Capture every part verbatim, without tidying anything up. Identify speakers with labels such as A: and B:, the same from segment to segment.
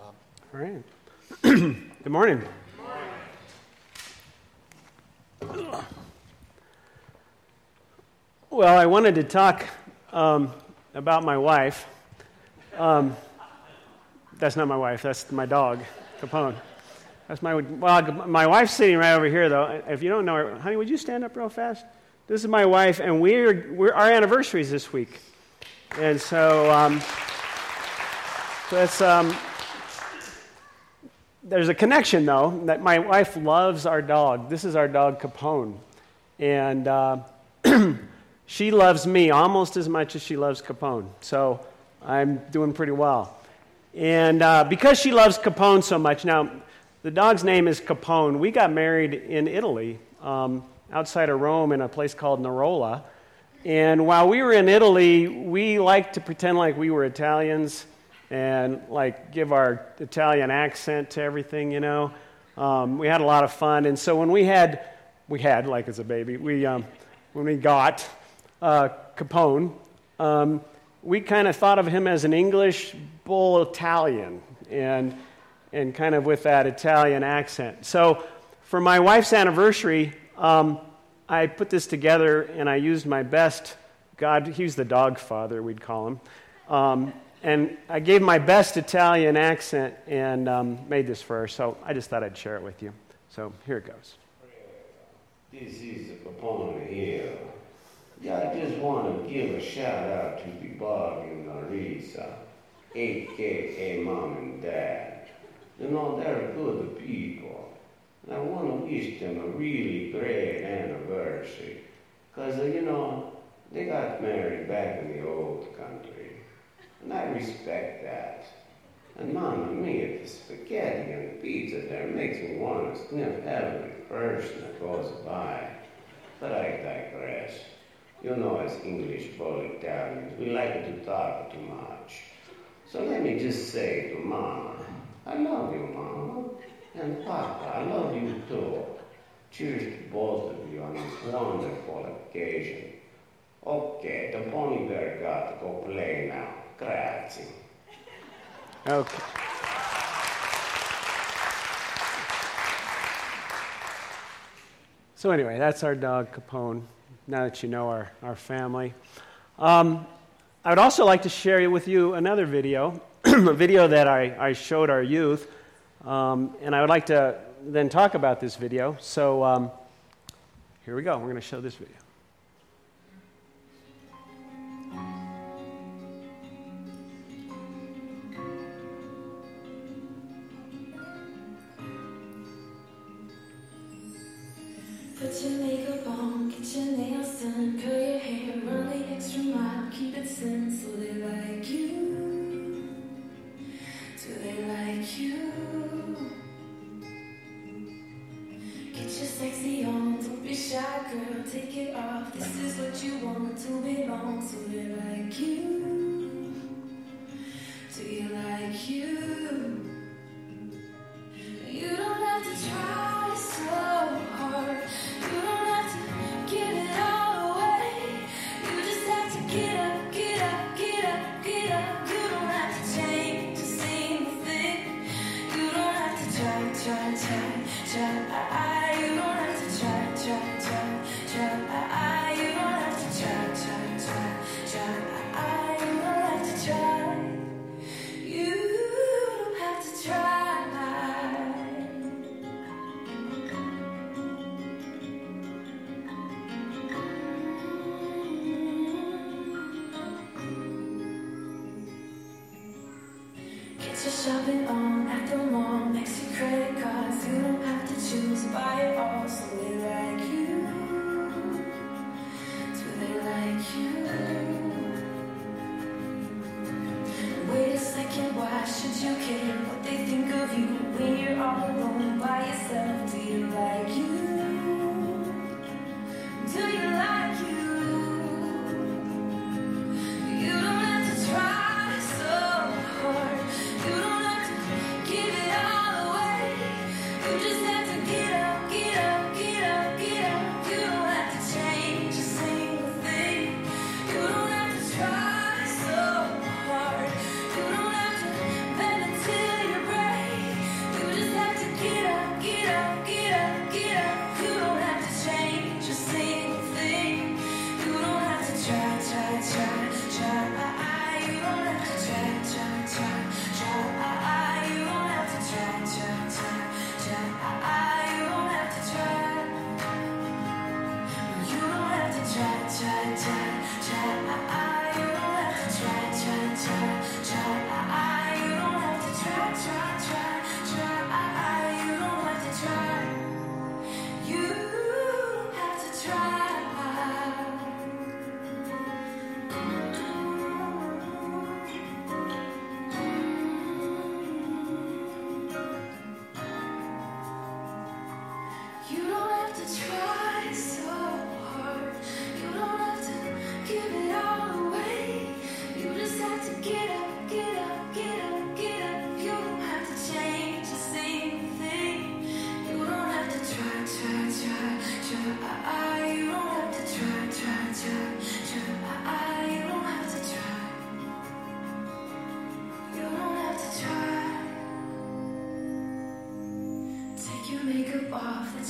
A: Bob.
B: All right. Good morning. Good morning. Well, I wanted to talk um, about my wife. Um, that's not my wife. That's my dog, Capone. That's my well. My wife's sitting right over here, though. If you don't know her, honey, would you stand up real fast? This is my wife, and we're, we're our anniversary is this week, and so um, so that's. Um, There's a connection, though, that my wife loves our dog. This is our dog, Capone. And uh, she loves me almost as much as she loves Capone. So I'm doing pretty well. And uh, because she loves Capone so much, now, the dog's name is Capone. We got married in Italy, um, outside of Rome in a place called Narola. And while we were in Italy, we liked to pretend like we were Italians and like give our Italian accent to everything, you know. Um, we had a lot of fun, and so when we had, we had like as a baby, we um, when we got uh, Capone, um, we kind of thought of him as an English bull Italian, and and kind of with that Italian accent. So for my wife's anniversary, um, I put this together, and I used my best. God, he's the dog father, we'd call him. Um, And I gave my best Italian accent and um, made this for her, so I just thought I'd share it with you. So here it goes.
C: This is Capone here. Yeah, I just want to give a shout out to the Bob and Larissa, a k a. Mom and Dad. You know, they're good people. And I want to wish them a really great anniversary. Because, uh, you know, they got married back in the old country. And I respect that. And Mama Mia, the spaghetti and the pizza there makes me want to sniff every person that goes by. But I digress. You know, as English bull Italians, we like to talk too much. So let me just say to Mama, I love you, Mama. And Papa, I love you too. Cheers to both of you on this wonderful occasion. Okay, the pony bear got to go play now. Grazie.
B: Okay. So anyway, that's our dog, Capone, now that you know our, our family. Um, I would also like to share with you another video, a video that I, I showed our youth, um, and I would like to then talk about this video. So um, here we go. We're going to show this video.
D: Put your makeup on, get your nails done, curl your hair, run the extra mile, keep it simple. They like you. Do they like you? Get your sexy on, don't be shy, girl, take it off. This is what you want to belong. So they like you. Do you like you? You don't have to try so hard. You don't have to give it all away. You just have to get up, get up, get up, get up. You don't have to change a single thing. You don't have to try, try, try, try. You don't have to try, try, try, try. You don't have to try, try, try, try. You don't have to try. You don't have to try. Shopping on at the mall, next to credit cards. You don't have to choose, buy it all. So they like you. Do they like you? Wait a second, why should you care what they think of you when you're all alone by yourself? Do you like you? Do you like you? You don't have to try so hard. You don't have to give it all away. You just have to get up, get up, get up, get up. You don't have to change a single thing. You don't have to try so hard. You don't have to bend until you're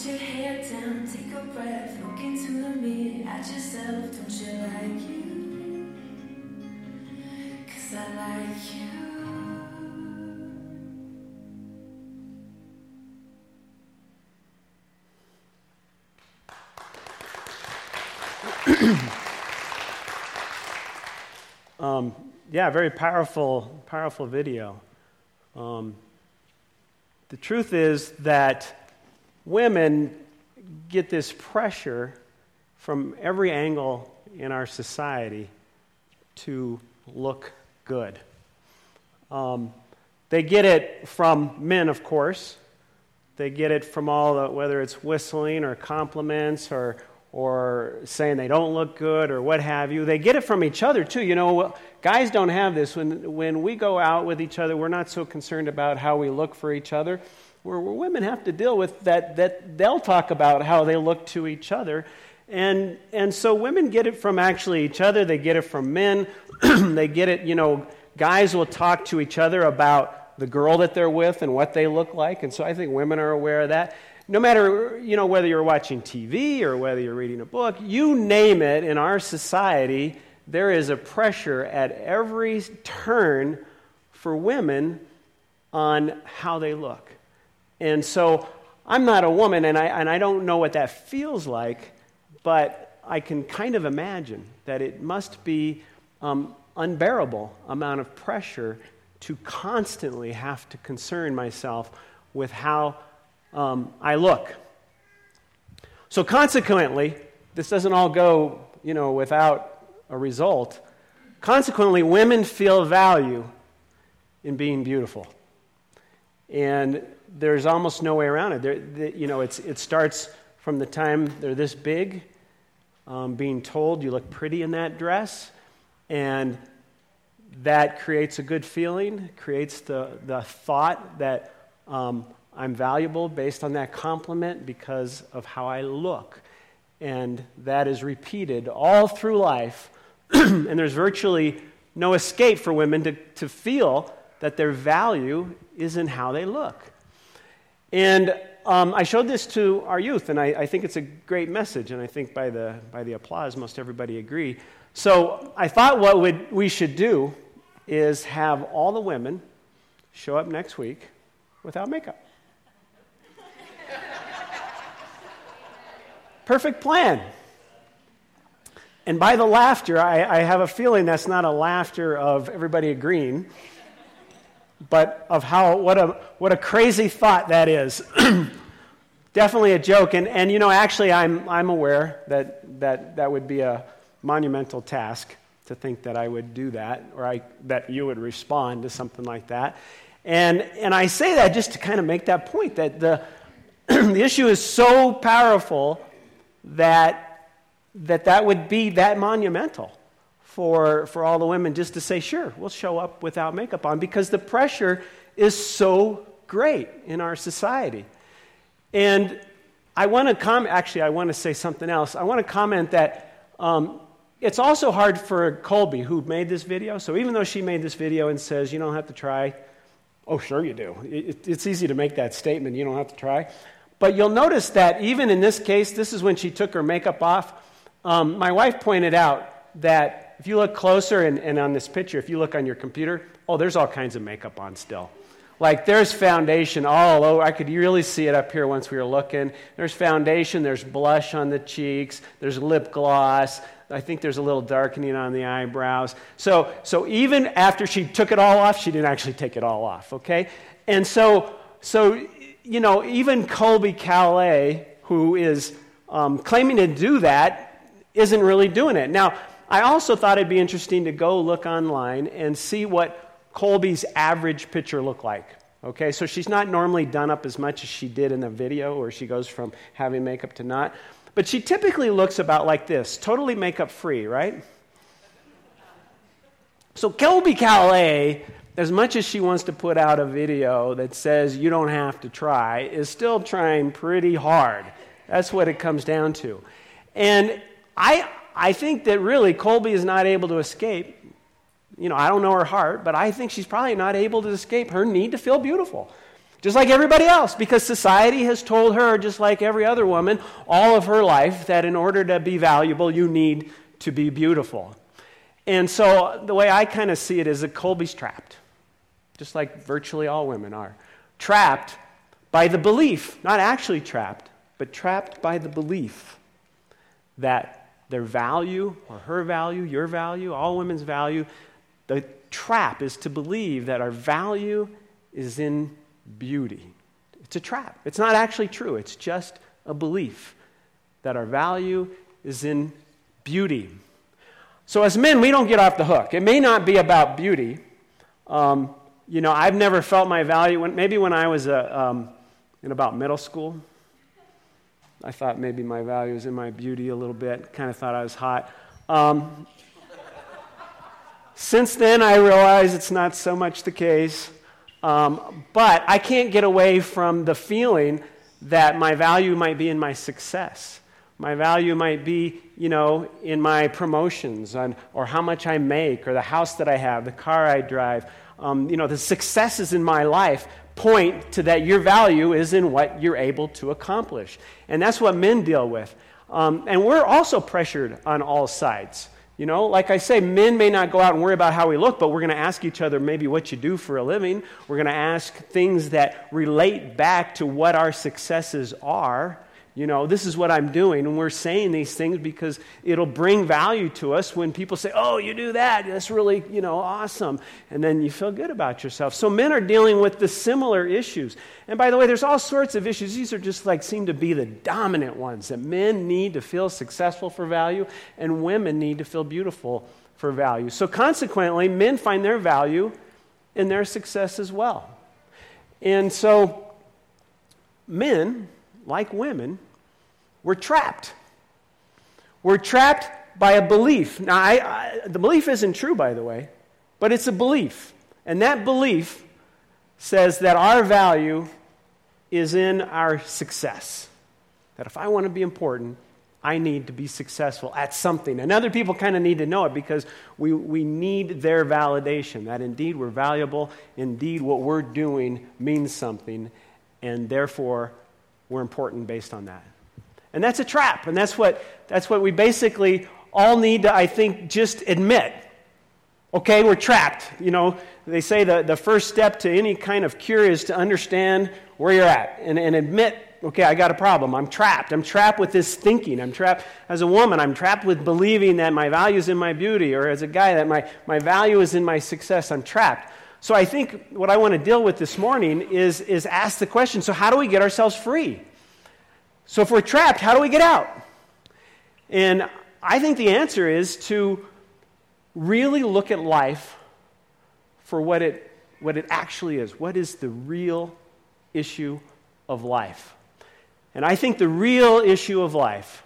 D: Put your head down, take a breath, look into the mirror at yourself. Don't you like you? 'Cause I like you.
B: um, yeah, very powerful, powerful video. Um, the truth is that women get this pressure from every angle in our society to look good. Um, they get it from men, of course. They get it from all the, whether it's whistling or compliments or or saying they don't look good or what have you. They get it from each other too. You know, guys don't have this. When when we go out with each other, we're not so concerned about how we look for each other. Where, where women have to deal with that, that they'll talk about how they look to each other. And and so women get it from actually each other. They get it from men. They get it, you know, guys will talk to each other about the girl that they're with and what they look like. And so I think women are aware of that. No matter, you know, whether you're watching T V or whether you're reading a book, you name it, in our society, there is a pressure at every turn for women on how they look. And so I'm not a woman, and I and I don't know what that feels like, but I can kind of imagine that it must be um, unbearable amount of pressure to constantly have to concern myself with how um, I look. So consequently, this doesn't all go, you know, without a result. Consequently, women feel value in being beautiful. And there's almost no way around it. There, the, you know, it's, it starts from the time they're this big, um, being told you look pretty in that dress, and that creates a good feeling, creates the, the thought that um, I'm valuable based on that compliment because of how I look. And that is repeated all through life, and there's virtually no escape for women to, to feel that their value is in how they look. And um, I showed this to our youth, and I, I think it's a great message, and I think by the by the applause, most everybody agree. So I thought what would, we should do is have all the women show up next week without makeup. Perfect plan. And by the laughter, I, I have a feeling that's not a laughter of everybody agreeing, but of how what a what a crazy thought that is. Definitely a joke, and and you know actually I'm I'm aware that that that would be a monumental task to think that I would do that, or I that you would respond to something like that, and and I say that just to kind of make that point that the the issue is so powerful that that that would be that monumental for for all the women just to say, sure, we'll show up without makeup on, because the pressure is so great in our society. And I want to comment, actually, I want to say something else. I want to comment that um, it's also hard for Colby, who made this video. So even though she made this video and says, you don't have to try, oh, sure you do. It, it's easy to make that statement, you don't have to try. But you'll notice that even in this case, this is when she took her makeup off. Um, my wife pointed out that if you look closer, and, and on this picture, if you look on your computer, oh, there's all kinds of makeup on still. Like there's foundation all over. I could really see it up here once we were looking. There's foundation, there's blush on the cheeks, there's lip gloss. I think there's a little darkening on the eyebrows. So, so even after she took it all off, she didn't actually take it all off, okay? And so, so you know, even Colby Calais, who is um, claiming to do that, isn't really doing it. Now, I also thought it'd be interesting to go look online and see what Colby's average picture looked like. Okay, so she's not normally done up as much as she did in the video, where she goes from having makeup to not. But she typically looks about like this, totally makeup free, right? So Colby Calais, as much as she wants to put out a video that says you don't have to try, is still trying pretty hard. That's what it comes down to. And I I think that really Colby is not able to escape. You know, I don't know her heart, but I think she's probably not able to escape her need to feel beautiful. just like everybody else, because society has told her, just like every other woman, all of her life, that in order to be valuable, you need to be beautiful. And so the way I kind of see it is that Colby's trapped, just like virtually all women are. Trapped by the belief, not actually trapped, but trapped by the belief that their value, or her value, your value, all women's value, the trap is to believe that our value is in beauty. It's a trap. It's not actually true. It's just a belief that our value is in beauty. So as men, we don't get off the hook. It may not be about beauty. Um, you know, I've never felt my value. When, maybe when I was a, um, in about middle school, I thought maybe my value was in my beauty a little bit. Kind of thought I was hot. Um, since then, I realize it's not so much the case. Um, but I can't get away from the feeling that my value might be in my success. My value might be, you know, in my promotions, and, or how much I make, or the house that I have, the car I drive. Um, you know, the successes in my life point to that your value is in what you're able to accomplish. And that's what men deal with. Um, and we're also pressured on all sides. You know, like I say, men may not go out and worry about how we look, but we're going to ask each other maybe what you do for a living. We're going to ask things that relate back to what our successes are. You know, this is what I'm doing, and we're saying these things because it'll bring value to us when people say, oh, you do that, that's really, you know, awesome. And then you feel good about yourself. So men are dealing with the similar issues. And by the way, there's all sorts of issues. These are just like seem to be the dominant ones, that men need to feel successful for value, and women need to feel beautiful for value. So consequently, men find their value in their success as well. And so men, like women, we're trapped. We're trapped by a belief. Now, I, I, the belief isn't true, by the way, but it's a belief. And that belief says that our value is in our success. That if I want to be important, I need to be successful at something. And other people kind of need to know it because we, we need their validation, that indeed we're valuable, indeed what we're doing means something, and therefore we're important based on that. And that's a trap, and that's what that's what we basically all need to, I think, just admit. Okay, we're trapped. You know, they say the, the first step to any kind of cure is to understand where you're at and, and admit, okay, I got a problem. I'm trapped. I'm trapped with this thinking. I'm trapped as a woman. I'm trapped with believing that my value is in my beauty, or as a guy that my, my value is in my success. I'm trapped. So I think what I want to deal with this morning is, is ask the question, so how do we get ourselves free? So if we're trapped, how do we get out? And I think the answer is to really look at life for what it, what it actually is. What is the real issue of life? And I think the real issue of life,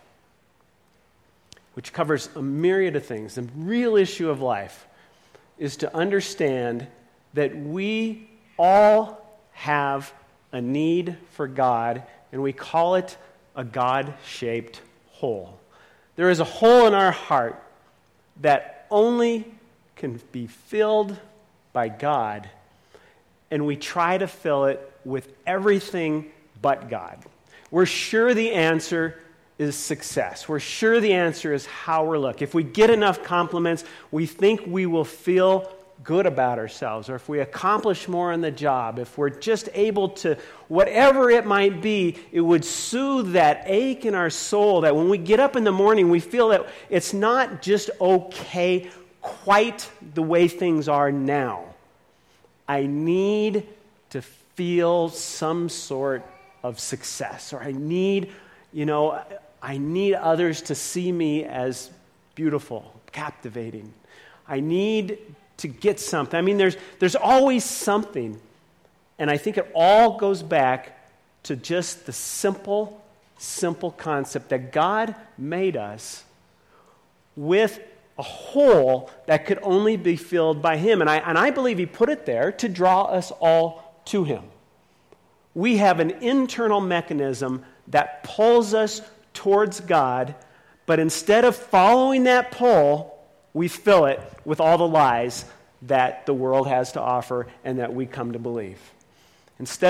B: which covers a myriad of things, the real issue of life is to understand that we all have a need for God, and we call it a God-shaped hole. There is a hole in our heart that only can be filled by God, and we try to fill it with everything but God. We're sure the answer is success. We're sure the answer is how we look. If we get enough compliments, we think we will feel good about ourselves, or if we accomplish more on the job, if we're just able to, whatever it might be, it would soothe that ache in our soul that when we get up in the morning, we feel that it's not just okay quite the way things are now. I need to feel some sort of success, or I need, you know, I need others to see me as beautiful, captivating. I need to get something. I mean, there's there's always something. And I think it all goes back to just the simple, simple concept that God made us with a hole that could only be filled by Him. And I, and I believe He put it there to draw us all to Him. We have an internal mechanism that pulls us towards God, but instead of following that pull, we fill it with all the lies that the world has to offer and that we come to believe. Instead of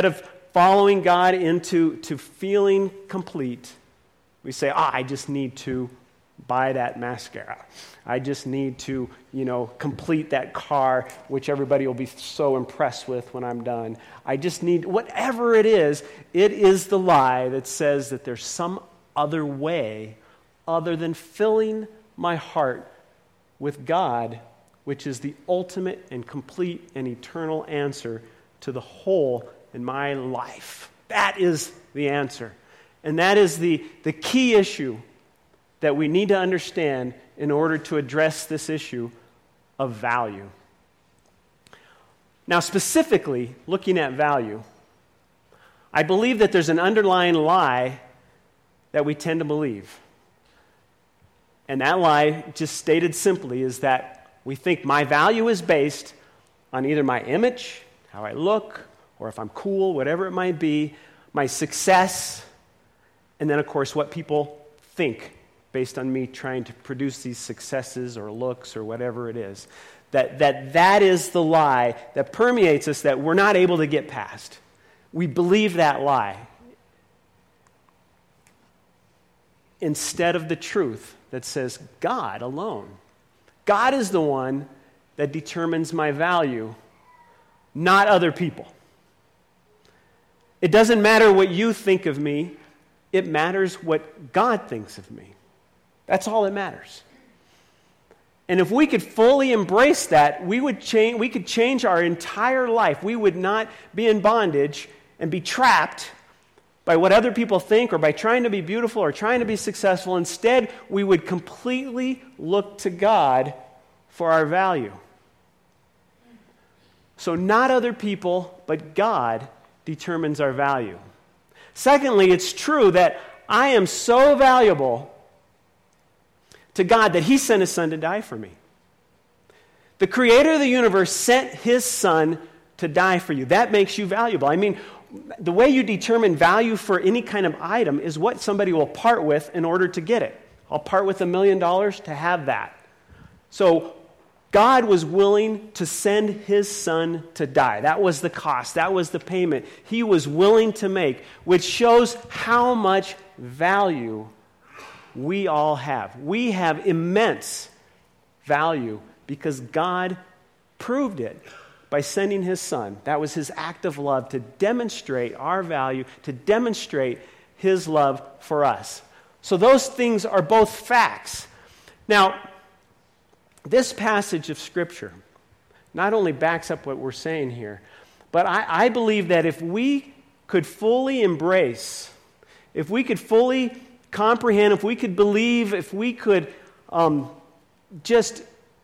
B: following God into to feeling complete, we say, ah, I just need to buy that mascara. I just need to, you know, complete that car, which everybody will be so impressed with when I'm done. I just need, whatever it is, it is the lie that says that there's some other way other than filling my heart with God, which is the ultimate and complete and eternal answer to the whole in my life. That is the answer. And that is the, the key issue that we need to understand in order to address this issue of value. Now, specifically, looking at value, I believe that there's an underlying lie that we tend to believe. And that lie, just stated simply, is that we think my value is based on either my image, how I look, or if I'm cool, whatever it might be, my success, and then, of course, what people think based on me trying to produce these successes or looks or whatever it is. That, that that is the lie that permeates us that we're not able to get past. We believe that lie instead of the truth that says God alone. God is the one that determines my value, not other people. It doesn't matter what you think of me. It matters what God thinks of me. That's all that matters. And if we could fully embrace that, we would change, we could change our entire life. We would not be in bondage and be trapped by what other people think or by trying to be beautiful or trying to be successful. Instead, we would completely look to God for our value. So not other people, but God determines our value. Secondly, it's true that I am so valuable to God that He sent His Son to die for me. The Creator of the universe sent His Son to die for you. That makes you valuable. I mean, the way you determine value for any kind of item is what somebody will part with in order to get it. I'll part with a million dollars to have that. So God was willing to send His Son to die. That was the cost. That was the payment He was willing to make, which shows how much value we all have. We have immense value because God proved it by sending His Son. That was His act of love to demonstrate our value, to demonstrate His love for us. So those things are both facts. Now, this passage of Scripture not only backs up what we're saying here, but I, I believe that if we could fully embrace, if we could fully comprehend, if we could believe, if we could um, just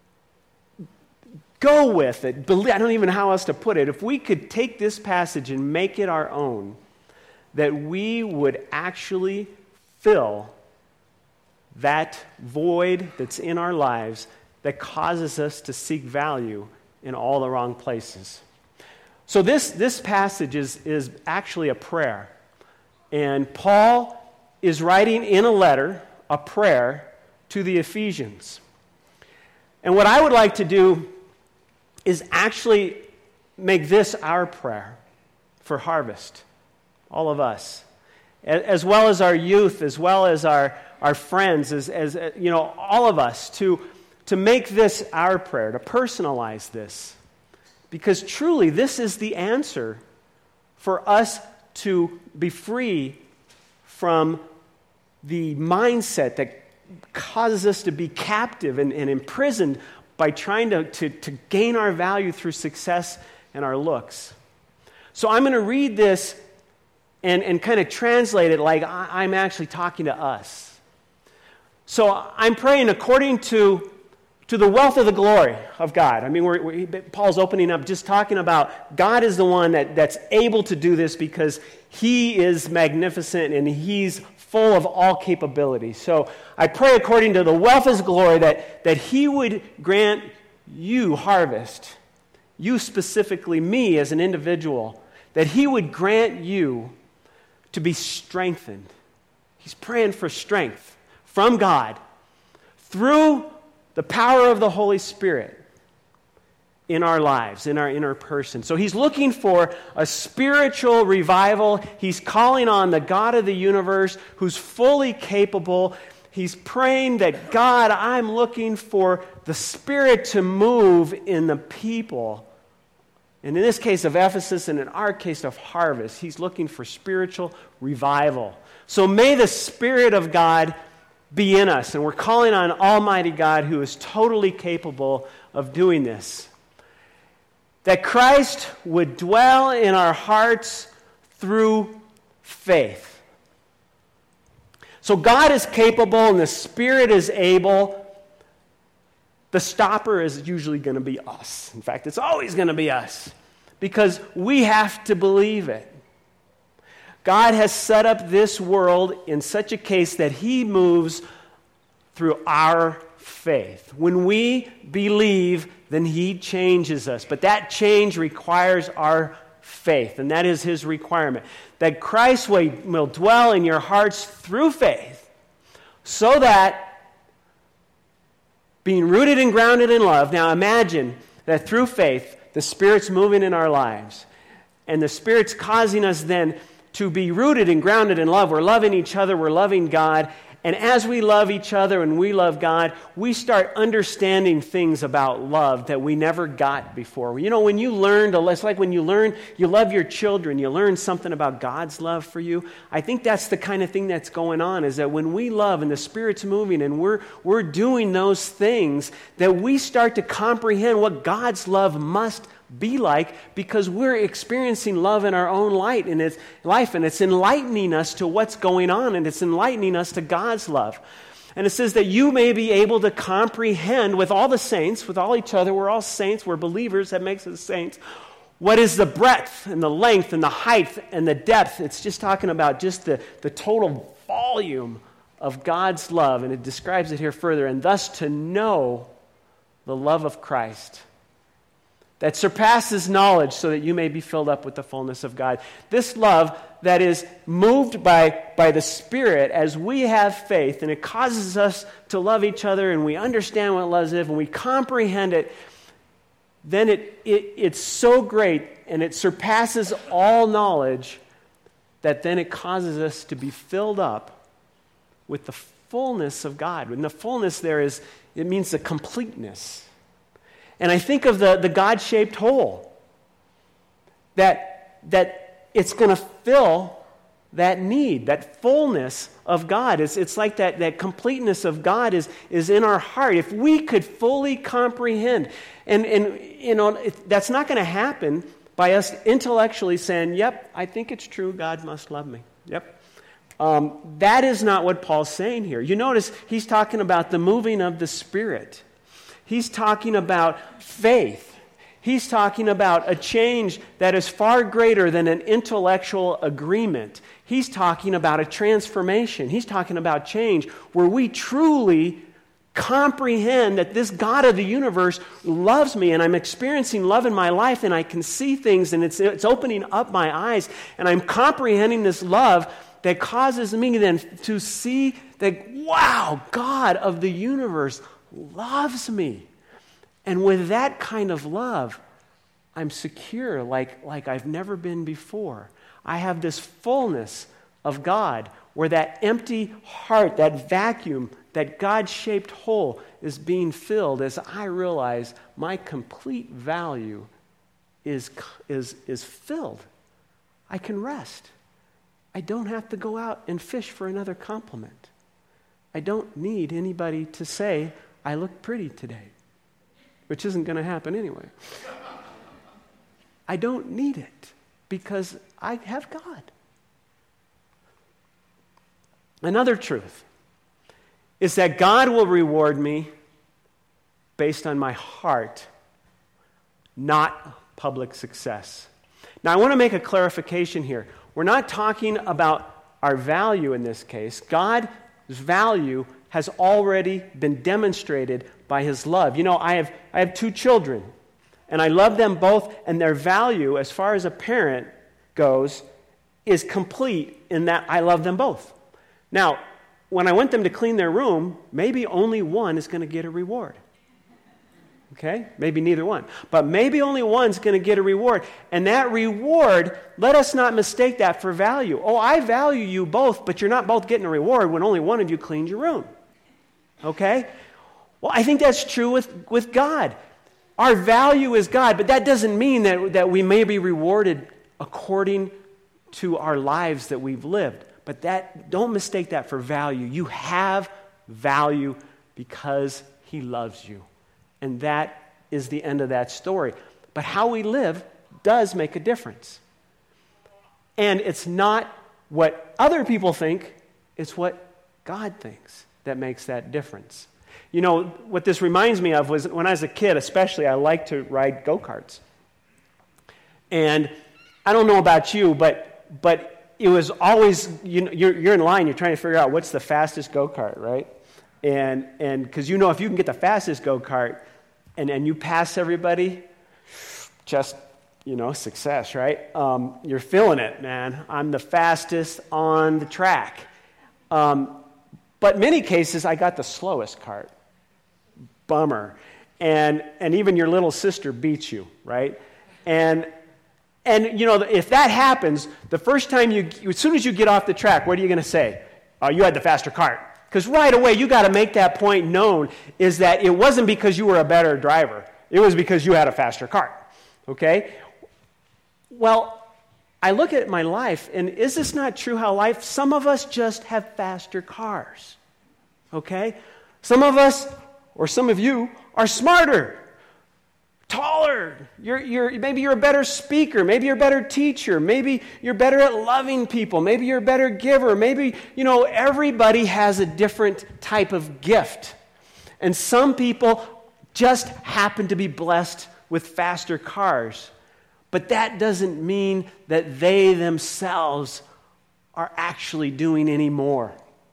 B: go with it, believe, I don't even know how else to put it, if we could take this passage and make it our own, that we would actually fill that void that's in our lives that causes us to seek value in all the wrong places. So this, this passage is, is actually a prayer. And Paul is writing in a letter, a prayer, to the Ephesians. And what I would like to do is actually make this our prayer for Harvest, all of us, as well as our youth, as well as our, our friends, as, as you know, all of us, to, to make this our prayer, to personalize this. Because truly, this is the answer for us to be free from the mindset that causes us to be captive and, and imprisoned by trying to, to, to gain our value through success and our looks. So I'm going to read this and, and kind of translate it like I, I'm actually talking to us. So I'm praying according to, to the wealth of the glory of God. I mean, we're, we're, Paul's opening up just talking about God is the one that, that's able to do this because He is magnificent and He's full of all capability. So I pray according to the wealth of His glory that, that He would grant you, Harvest, you specifically, me as an individual, that He would grant you to be strengthened. He's praying for strength from God through the power of the Holy Spirit in our lives, in our inner person. So he's looking for a spiritual revival. He's calling on the God of the universe who's fully capable. He's praying that, God, I'm looking for the Spirit to move in the people. And in this case of Ephesus, and in our case of Harvest, he's looking for spiritual revival. So may the Spirit of God be in us. And we're calling on Almighty God who is totally capable of doing this. That Christ would dwell in our hearts through faith. So God is capable and the Spirit is able. The stopper is usually going to be us. In fact, it's always going to be us. Because we have to believe it. God has set up this world in such a case that he moves through our faith. When we believe, then he changes us. But that change requires our faith, and that is his requirement. That Christ will, will dwell in your hearts through faith, so that being rooted and grounded in love, now imagine that through faith, the Spirit's moving in our lives, and the Spirit's causing us then to be rooted and grounded in love. We're loving each other, we're loving God, and as we love each other and we love God, we start understanding things about love that we never got before. You know, when you learn to, it's like when you learn, you love your children, you learn something about God's love for you. I think that's the kind of thing that's going on, is that when we love and the Spirit's moving and we're, we're doing those things, that we start to comprehend what God's love must be like, because we're experiencing love in our own light in its life, and it's enlightening us to what's going on, and it's enlightening us to God's love. And it says that you may be able to comprehend with all the saints, with all each other, we're all saints, we're believers, that makes us saints, what is the breadth and the length and the height and the depth. It's just talking about just the, the total volume of God's love, and it describes it here further, and thus to know the love of Christ that surpasses knowledge, so that you may be filled up with the fullness of God. This love that is moved by, by the Spirit as we have faith, and it causes us to love each other, and we understand what love is, and we comprehend it, then it, it it's so great, and it surpasses all knowledge, that then it causes us to be filled up with the fullness of God. And the fullness there is, it means the completeness. And I think of the, the God-shaped hole, that, that it's going to fill that need, that fullness of God. It's, it's like that, that completeness of God is, is in our heart. If we could fully comprehend, and, and you know, it, that's not going to happen by us intellectually saying, yep, I think it's true, God must love me. Yep. Um, that is not what Paul's saying here. You notice he's talking about the moving of the Spirit. He's talking about faith. He's talking about a change that is far greater than an intellectual agreement. He's talking about a transformation. He's talking about change where we truly comprehend that this God of the universe loves me, and I'm experiencing love in my life, and I can see things, and it's, it's opening up my eyes, and I'm comprehending this love that causes me then to see that, wow, God of the universe loves me. And with that kind of love, I'm secure like, like I've never been before. I have this fullness of God where that empty heart, that vacuum, that God-shaped hole is being filled as I realize my complete value is, is, is filled. I can rest. I don't have to go out and fish for another compliment. I don't need anybody to say, I look pretty today, which isn't going to happen anyway. I don't need it because I have God. Another truth is that God will reward me based on my heart, not public success. Now, I want to make a clarification here. We're not talking about our value in this case. God's value has already been demonstrated by his love. You know, I have I have two children, and I love them both, and their value, as far as a parent goes, is complete in that I love them both. Now, when I want them to clean their room, maybe only one is going to get a reward. Okay? Maybe neither one. But maybe only one's going to get a reward. And that reward, let us not mistake that for value. Oh, I value you both, but you're not both getting a reward when only one of you cleaned your room. Okay? Well, I think that's true with, with God. Our value is God, but that doesn't mean that, that we may be rewarded according to our lives that we've lived. But that, don't mistake that for value. You have value because He loves you. And that is the end of that story. But how we live does make a difference. And it's not what other people think, it's what God thinks that makes that difference. You know, what this reminds me of was when I was a kid, especially, I liked to ride go-karts. And I don't know about you, but but it was always, you know, you're, you're in line, you're trying to figure out what's the fastest go-kart, right? And and because you know if you can get the fastest go-kart and, and you pass everybody, just, you know, success, right? Um, you're feeling it, man. I'm the fastest on the track. Um, but many cases, I got the slowest cart. Bummer. And and even your little sister beats you, right? And and you know, if that happens, the first time you, as soon as you get off the track, what are you going to say? Oh, you had the faster cart. Because right away, you got to make that point known, is that it wasn't because you were a better driver. It was because you had a faster cart. Okay? Well, I look at my life, and is this not true how life, some of us just have faster cars. Okay? Some of us, or some of you, are smarter, taller. You're, you're, maybe you're a better speaker. Maybe you're a better teacher. Maybe you're better at loving people. Maybe you're a better giver. Maybe, you know, everybody has a different type of gift. And some people just happen to be blessed with faster cars. But that doesn't mean that they themselves are actually doing any more.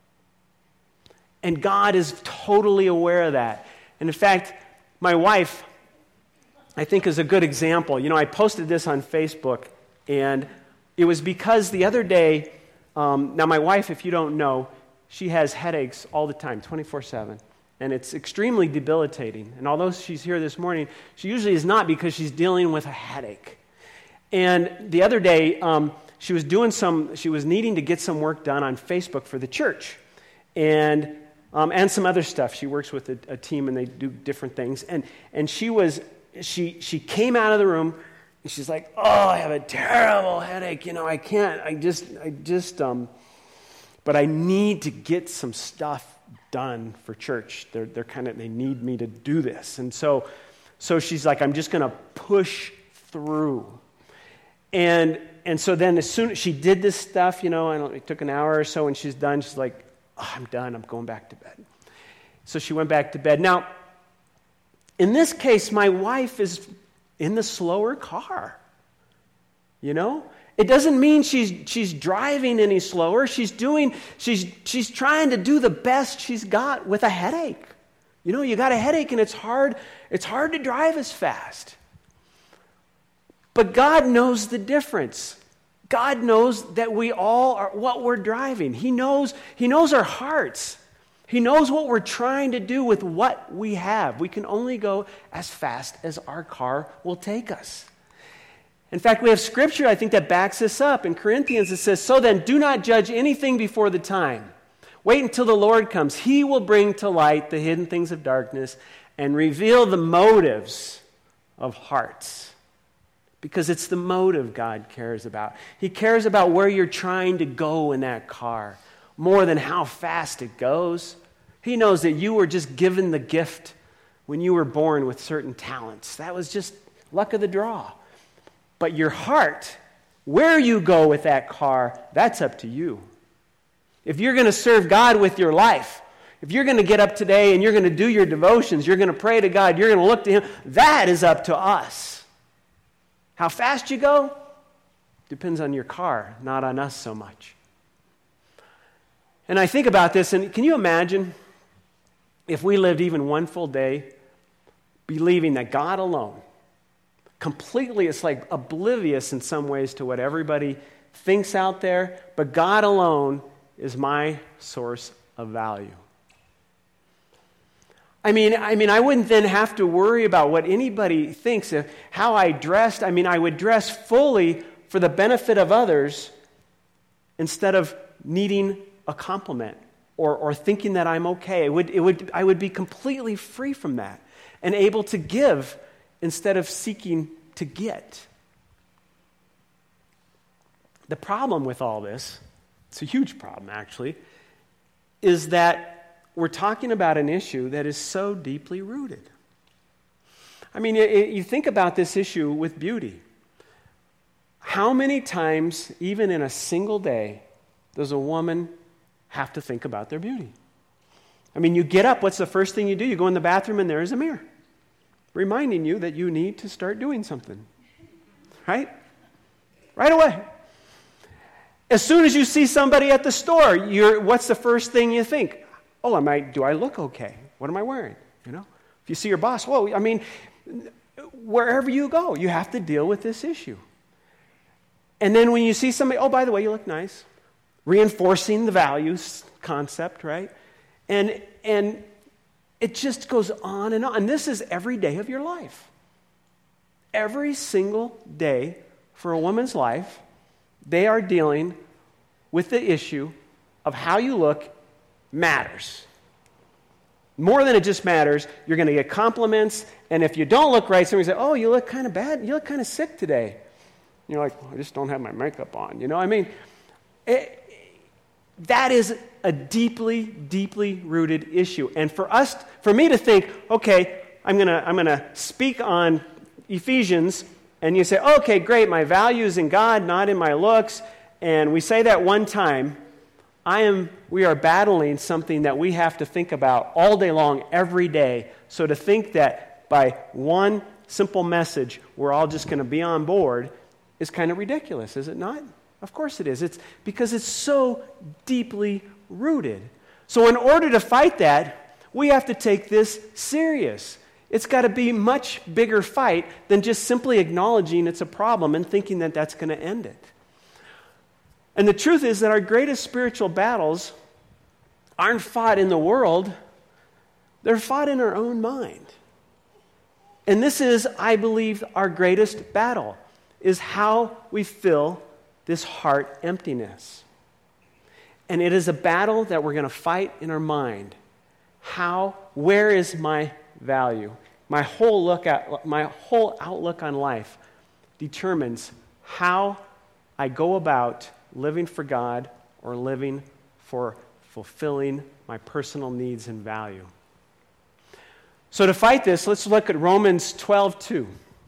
B: And God is totally aware of that. And in fact, my wife, I think, is a good example. You know, I posted this on Facebook, and it was because the other day, um, now my wife, if you don't know, she has headaches all the time, twenty-four seven. And it's extremely debilitating. And although she's here this morning, she usually is not because she's dealing with a headache. And the other day, um, she was doing some, she was needing to get some work done on Facebook for the church. And um, and some other stuff. She works with a, a team, and they do different things. And and she was, she she came out of the room, and she's like, oh, I have a terrible headache. You know, I can't, I just, I just, um, but I need to get some stuff done for church. They're they're kind of, they need me to do this. And so, so she's like, I'm just going to push through. And and so then as soon as she did this stuff, you know, and it took an hour or so, and she's done, she's like, oh, I'm done, I'm going back to bed. So she went back to bed. Now, in this case, my wife is in the slower car. You know? It doesn't mean she's she's driving any slower. She's doing, she's she's trying to do the best she's got with a headache. You know, you got a headache and it's hard, it's hard to drive as fast. But God knows the difference. God knows that we all are what we're driving. He knows, He knows our hearts. He knows what we're trying to do with what we have. We can only go as fast as our car will take us. In fact, we have scripture, I think, that backs this up. In Corinthians, it says, so then, do not judge anything before the time. Wait until the Lord comes. He will bring to light the hidden things of darkness and reveal the motives of hearts. Because it's the motive God cares about. He cares about where you're trying to go in that car more than how fast it goes. He knows that you were just given the gift when you were born with certain talents. That was just luck of the draw. But your heart, where you go with that car, that's up to you. If you're going to serve God with your life, if you're going to get up today and you're going to do your devotions, you're going to pray to God, you're going to look to Him, that is up to us. How fast you go depends on your car, not on us so much. And I think about this, and can you imagine if we lived even one full day believing that God alone, completely, it's like oblivious in some ways to what everybody thinks out there, but God alone is my source of value. I mean, I mean, I wouldn't then have to worry about what anybody thinks of how I dressed. I mean, I would dress fully for the benefit of others instead of needing a compliment or, or thinking that I'm okay. It would, it would, I would be completely free from that and able to give instead of seeking to get. The problem with all this, it's a huge problem actually, is that we're talking about an issue that is so deeply rooted. I mean, you, you think about this issue with beauty. How many times, even in a single day, does a woman have to think about their beauty? I mean, you get up, what's the first thing you do? You go in the bathroom and there is a mirror, reminding you that you need to start doing something. Right? Right away. As soon as you see somebody at the store, you're, what's the first thing you think? Oh, am I, do I look okay? What am I wearing? You know, if you see your boss, well, I mean, wherever you go, you have to deal with this issue. And then when you see somebody, oh, by the way, you look nice, reinforcing the values concept, right? And and it just goes on and on. And this is every day of your life. Every single day for a woman's life, they are dealing with the issue of how you look matters. More than it just matters, you're going to get compliments, and if you don't look right, somebody say, oh, you look kind of bad, you look kind of sick today. And you're like, well, I just don't have my makeup on. You know, I mean, it, that is a deeply, deeply rooted issue. And for us, for me to think, okay, I'm going to I'm going to speak on Ephesians, and you say, okay, great, my value is in God, not in my looks, and we say that one time, I am, we are battling something that we have to think about all day long, every day. So to think that by one simple message, we're all just going to be on board is kind of ridiculous, is it not? Of course it is. It's because it's so deeply rooted. So in order to fight that, we have to take this serious. It's got to be a much bigger fight than just simply acknowledging it's a problem and thinking that that's going to end it. And the truth is that our greatest spiritual battles aren't fought in the world, they're fought in our own mind. And this is, I believe, our greatest battle, is how we fill this heart emptiness. And it is a battle that we're going to fight in our mind. How, where is my value? My whole look at, my whole outlook on life determines how I go about living for God or living for fulfilling my personal needs and value. So to fight this, let's look at Romans twelve two.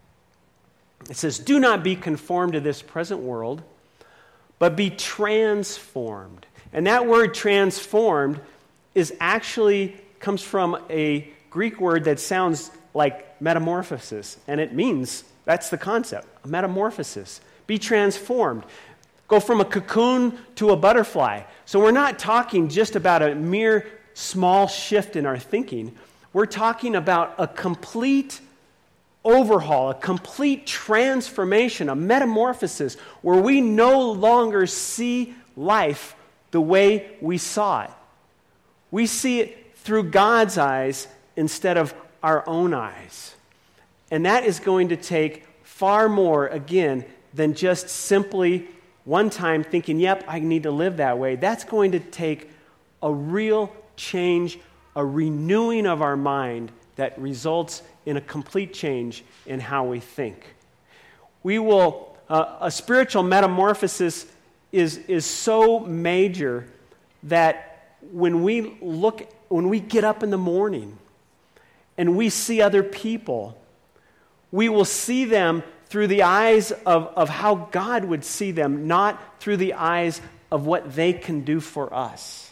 B: It says, do not be conformed to this present world, but be transformed. And that word transformed is actually, comes from a Greek word that sounds like metamorphosis. And it means, that's the concept, a metamorphosis. Be transformed. Go from a cocoon to a butterfly. So we're not talking just about a mere small shift in our thinking. We're talking about a complete overhaul, a complete transformation, a metamorphosis, where we no longer see life the way we saw it. We see it through God's eyes instead of our own eyes. And that is going to take far more, again, than just simply one time thinking, yep, I need to live that way. That's going to take a real change, a renewing of our mind that results in a complete change in how we think. We will, uh, a spiritual metamorphosis is, is so major that when we look, when we get up in the morning and we see other people, we will see them through the eyes of, of how God would see them, not through the eyes of what they can do for us.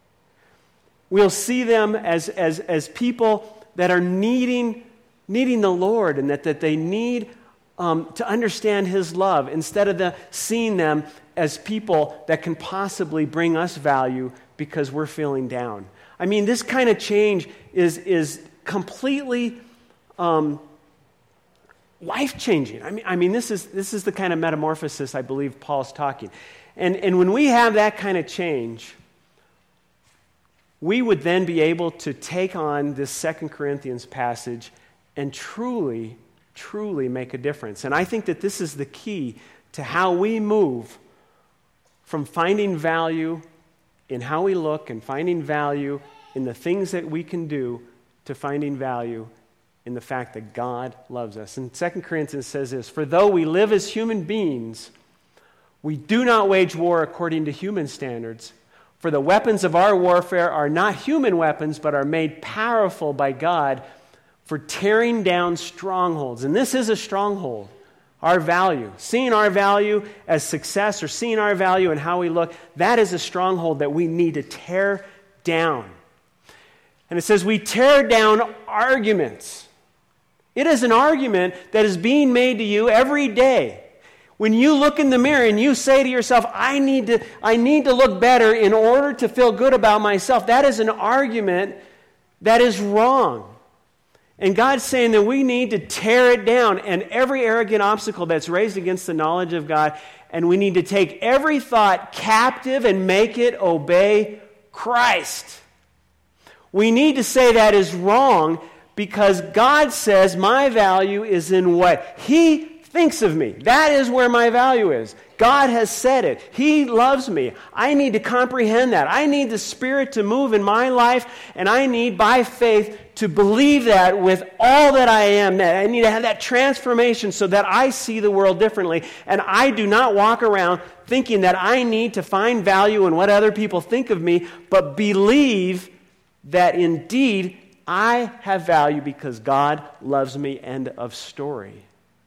B: We'll see them as, as, as people that are needing, needing the Lord, and that, that they need um, to understand His love, instead of the, seeing them as people that can possibly bring us value because we're feeling down. I mean, this kind of change is, is completely um, life-changing. I mean, I mean, this is this is the kind of metamorphosis I believe Paul's talking. And, and when we have that kind of change, we would then be able to take on this Second Corinthians passage and truly, truly make a difference. And I think that this is the key to how we move from finding value in how we look and finding value in the things that we can do to finding value in the fact that God loves us. And Second Corinthians says this, "For though we live as human beings, we do not wage war according to human standards. For the weapons of our warfare are not human weapons, but are made powerful by God for tearing down strongholds." And this is a stronghold, our value. Seeing our value as success or seeing our value in how we look, that is a stronghold that we need to tear down. And it says we tear down arguments. It is an argument that is being made to you every day. When you look in the mirror and you say to yourself, I need to, I need to look better in order to feel good about myself, that is an argument that is wrong. And God's saying that we need to tear it down and every arrogant obstacle that's raised against the knowledge of God, and we need to take every thought captive and make it obey Christ. We need to say that is wrong because God says my value is in what He thinks of me. That is where my value is. God has said it. He loves me. I need to comprehend that. I need the Spirit to move in my life, and I need, by faith, to believe that with all that I am. I need to have that transformation so that I see the world differently, and I do not walk around thinking that I need to find value in what other people think of me, but believe that indeed I have value because God loves me. End of story.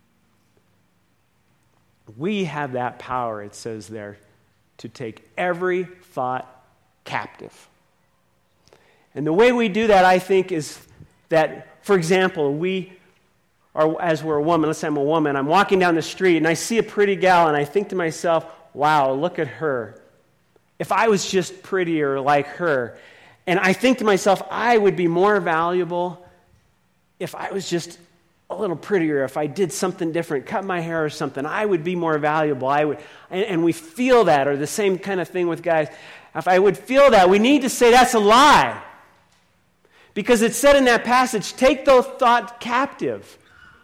B: We have that power, it says there, to take every thought captive. And the way we do that, I think, is that, for example, we are, as we're a woman, let's say I'm a woman, I'm walking down the street and I see a pretty gal and I think to myself, wow, look at her. If I was just prettier like her, and I think to myself, I would be more valuable if I was just a little prettier, if I did something different, cut my hair or something, I would be more valuable. I would, and, and we feel that, or the same kind of thing with guys. If I would feel that, we need to say that's a lie. Because it said in that passage, take those thoughts captive.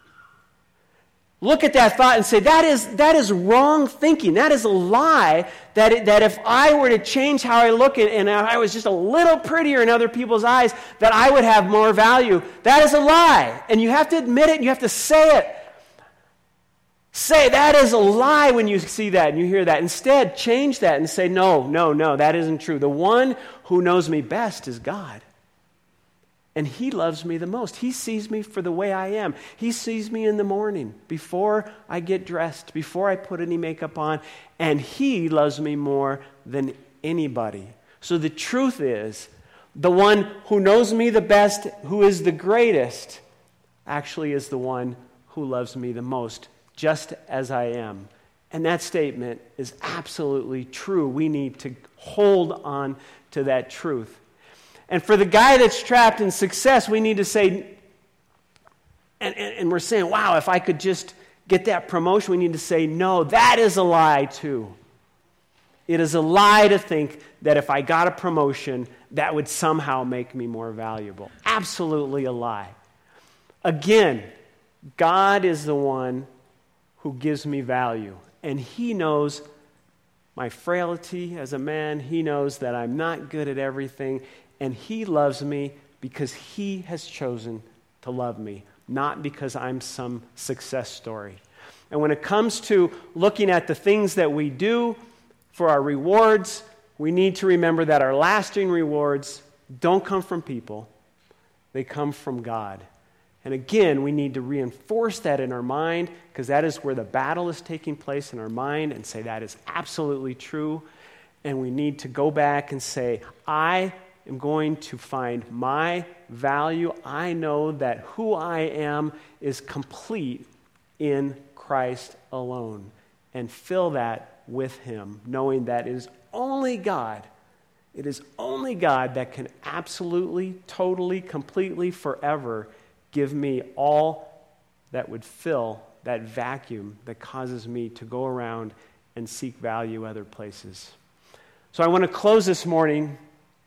B: Look at that thought and say, that is that is wrong thinking. That is a lie. That it, that if I were to change how I look at, and I was just a little prettier in other people's eyes, that I would have more value. That is a lie. And you have to admit it. And you have to say it. Say that is a lie when you see that and you hear that. Instead, change that and say, no, no, no, that isn't true. The one who knows me best is God. And He loves me the most. He sees me for the way I am. He sees me in the morning, before I get dressed, before I put any makeup on, and He loves me more than anybody. So the truth is, the one who knows me the best, who is the greatest, actually is the one who loves me the most, just as I am. And that statement is absolutely true. We need to hold on to that truth. And for the guy that's trapped in success, we need to say, and, and, and we're saying, wow, if I could just get that promotion, we need to say, no, that is a lie too. It is a lie to think that if I got a promotion, that would somehow make me more valuable. Absolutely a lie. Again, God is the one who gives me value, and He knows my frailty as a man. He knows that I'm not good at everything. And He loves me because He has chosen to love me, not because I'm some success story. And when it comes to looking at the things that we do for our rewards, we need to remember that our lasting rewards don't come from people. They come from God. And again, we need to reinforce that in our mind, because that is where the battle is taking place, in our mind, and say that is absolutely true. And we need to go back and say, I am going to find my value. I know that who I am is complete in Christ alone. And fill that with Him, knowing that it is only God, it is only God that can absolutely, totally, completely, forever give me all that would fill that vacuum that causes me to go around and seek value other places. So I want to close this morning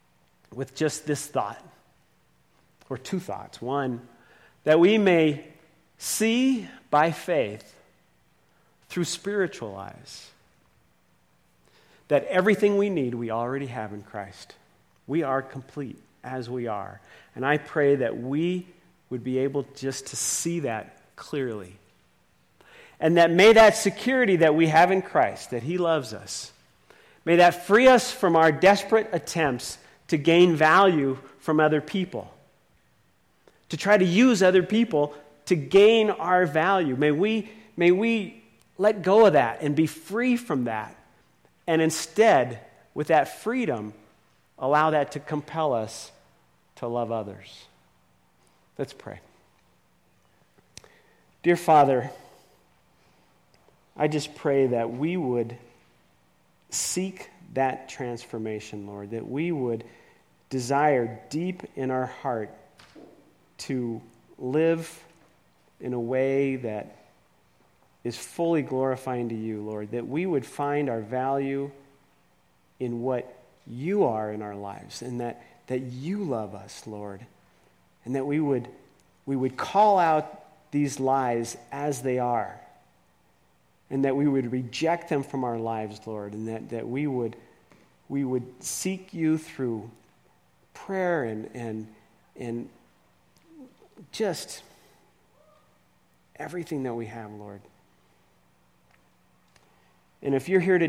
B: with just this thought, or two thoughts. One, that we may see by faith through spiritual eyes that everything we need we already have in Christ. We are complete as we are. And I pray that we would be able just to see that clearly. And that may that security that we have in Christ, that He loves us, may that free us from our desperate attempts to gain value from other people, to try to use other people to gain our value. May we, may we let go of that and be free from that, and instead, with that freedom, allow that to compel us to love others. Let's pray. Dear Father, I just pray that we would seek that transformation, Lord, that we would desire deep in our heart to live in a way that is fully glorifying to you, Lord, that we would find our value in what you are in our lives, and that, that you love us, Lord, and that we would, we would call out these lies as they are, and that we would reject them from our lives, Lord, and that, that we would we would seek you through prayer and and and just everything that we have, Lord. And if you're here today,